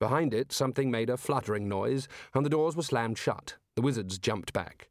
Behind it, something made a fluttering noise, and the doors were slammed shut. The wizards jumped back.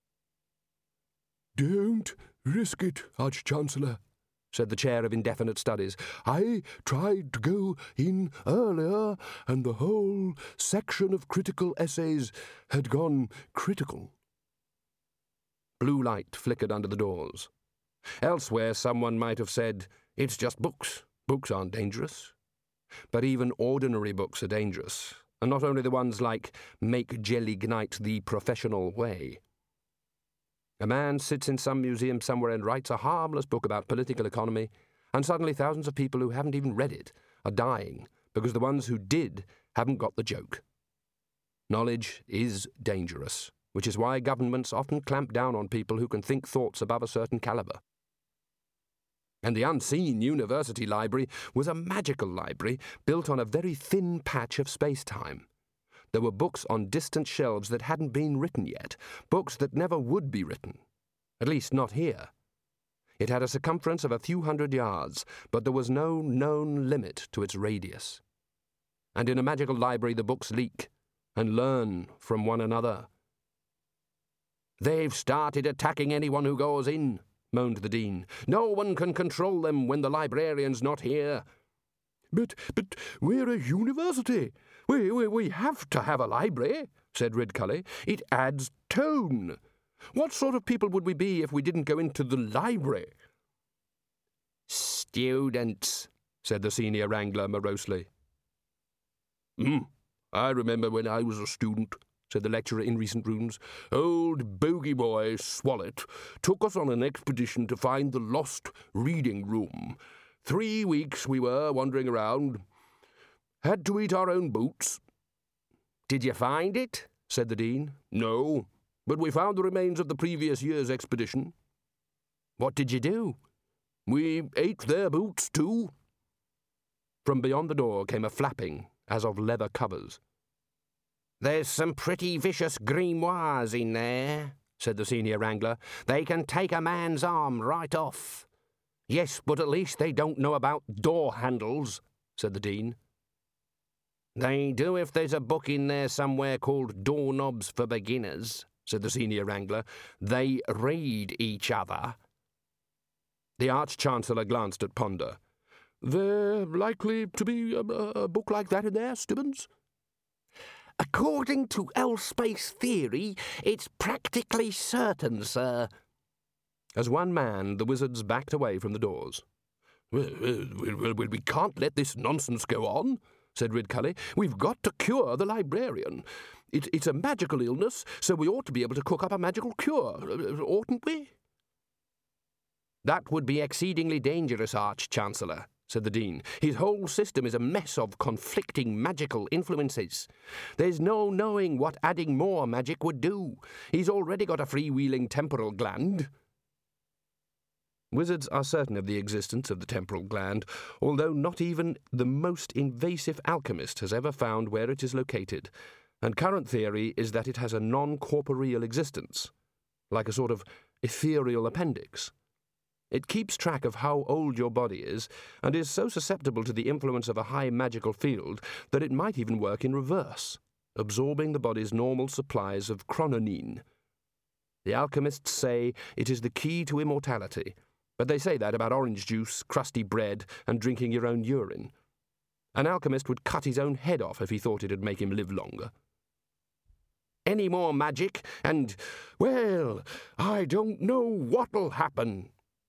"Don't risk it, Arch-Chancellor," said the Chair of Indefinite Studies. "I tried to go in earlier, and the whole section of critical essays had gone critical." Blue light flickered under the doors. Elsewhere, someone might have said, "It's just books. Books aren't dangerous." But even ordinary books are dangerous, and not only the ones like Make Jelly-Gnite the Professional Way. A man sits in some museum somewhere and writes a harmless book about political economy, and suddenly thousands of people who haven't even read it are dying because the ones who did haven't got the joke. Knowledge is dangerous, which is why governments often clamp down on people who can think thoughts above a certain caliber. And the unseen university library was a magical library built on a very thin patch of space-time. There were books on distant shelves that hadn't been written yet, books that never would be written. At least not here. It had a circumference of a few hundred yards, but there was no known limit to its radius. And in a magical library the books leak and learn from one another. "They've started attacking anyone who goes in," moaned the Dean. "No one can control them when the librarian's not here." But we're a university. We have to have a library," said Ridcully. "It adds tone. What sort of people would we be if we didn't go into the library?" "Students," said the Senior Wrangler morosely. I remember when I was a student," said the lecturer in recent runes. "Old bogey boy Swallet took us on an expedition to find the lost reading room. 3 weeks we were wandering around. Had to eat our own boots." "Did you find it?" said the Dean. "No, but we found the remains of the previous year's expedition." "What did you do?" "We ate their boots too." From beyond the door came a flapping, as of leather covers. "There's some pretty vicious grimoires in there," said the Senior Wrangler. "They can take a man's arm right off." "Yes, but at least they don't know about door handles," said the Dean. "They do if there's a book in there somewhere called Doorknobs for Beginners," said the Senior Wrangler. "They read each other." The Arch-Chancellor glanced at Ponder. "There likely to be a book like that in there, Stibbons?" "According to L-space theory, it's practically certain, sir." As one man, the wizards backed away from the doors. Well, we can't let this nonsense go on," said Ridcully. "We've got to cure the librarian. It's a magical illness, so we ought to be able to cook up a magical cure, oughtn't we?" "That would be exceedingly dangerous, Arch-Chancellor," said the Dean. "His whole system is a mess of conflicting magical influences. There's no knowing what adding more magic would do. He's already got a freewheeling temporal gland." Wizards are certain of the existence of the temporal gland, although not even the most invasive alchemist has ever found where it is located, and current theory is that it has a non-corporeal existence, like a sort of ethereal appendix. It keeps track of how old your body is, and is so susceptible to the influence of a high magical field that it might even work in reverse, absorbing the body's normal supplies of chrononine. The alchemists say it is the key to immortality, but they say that about orange juice, crusty bread, and drinking your own urine. An alchemist would cut his own head off if he thought it'd make him live longer. "Any more magic, and, well, I don't know what'll happen."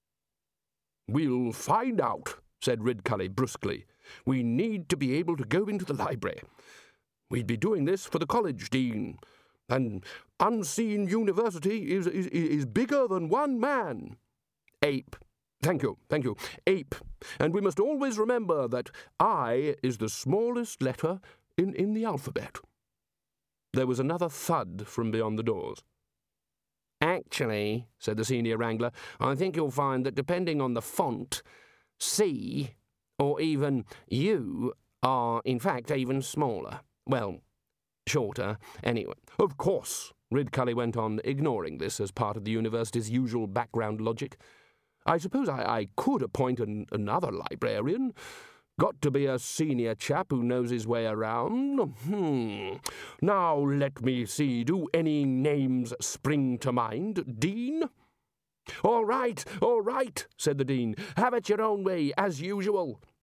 "We'll find out," said Ridcully brusquely. "We need to be able to go into the library. We'd be doing this for the college, Dean. An unseen university is bigger than one man." "Ape. Thank you. Ape. And we must always remember that I is the smallest letter in the alphabet." There was another thud from beyond the doors. "Actually," said the Senior Wrangler, "I think you'll find that depending on the font, C or even U are, in fact, even smaller. Well, shorter, anyway." "Of course," Ridcully went on, ignoring this as part of the university's usual background logic. "I suppose I could appoint another librarian, Got to be a senior chap who knows his way around. Now let me see, do any names spring to mind, Dean? All right, said the Dean. Have it your own way, as usual.